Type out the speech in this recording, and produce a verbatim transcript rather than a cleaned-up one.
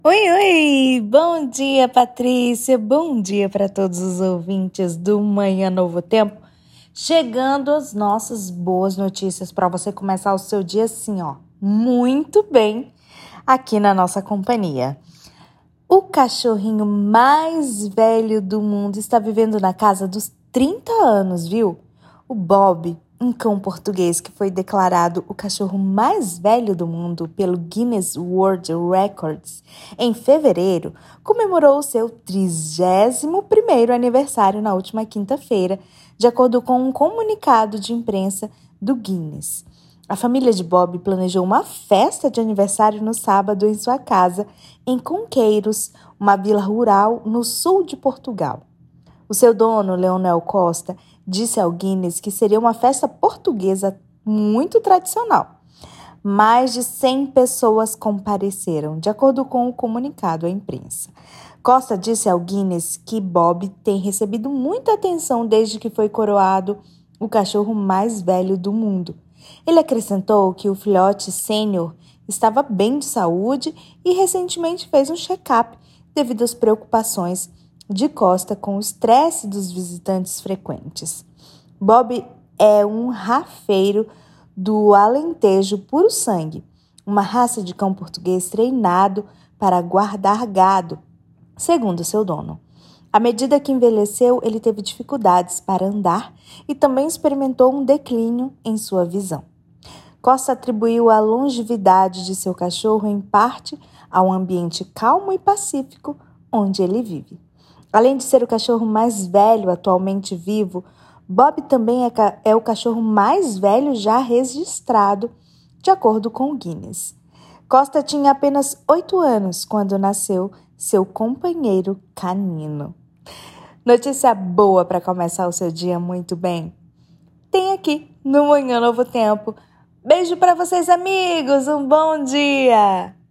Oi, oi! Bom dia, Patrícia! Bom dia para todos os ouvintes do Manhã Novo Tempo. Chegando as nossas boas notícias para você começar o seu dia assim, ó, muito bem, aqui na nossa companhia. O cachorrinho mais velho do mundo está vivendo na casa dos trinta anos, viu? O Bob, um cão português que foi declarado o cachorro mais velho do mundo pelo Guinness World Records em fevereiro, comemorou o seu trigésimo primeiro aniversário na última quinta-feira, de acordo com um comunicado de imprensa do Guinness. A família de Bob planejou uma festa de aniversário no sábado em sua casa, em Conqueiros, uma vila rural no sul de Portugal. O seu dono, Leonel Costa, disse ao Guinness que seria uma festa portuguesa muito tradicional. Mais de cem pessoas compareceram, de acordo com o comunicado à imprensa. Costa disse ao Guinness que Bob tem recebido muita atenção desde que foi coroado o cachorro mais velho do mundo. Ele acrescentou que o filhote sênior estava bem de saúde e recentemente fez um check-up devido às preocupações de Costa com o estresse dos visitantes frequentes. Bob é um rafeiro do Alentejo puro sangue, uma raça de cão português treinado para guardar gado, segundo seu dono. À medida que envelheceu, ele teve dificuldades para andar e também experimentou um declínio em sua visão. Costa atribuiu a longevidade de seu cachorro em parte ao ambiente calmo e pacífico onde ele vive. Além de ser o cachorro mais velho atualmente vivo, Bob também é, ca- é o cachorro mais velho já registrado, de acordo com o Guinness. Costa tinha apenas oito anos quando nasceu seu companheiro canino. Notícia boa para começar o seu dia muito bem. Tem aqui no Manhã Novo Tempo. Beijo para vocês, amigos. Um bom dia!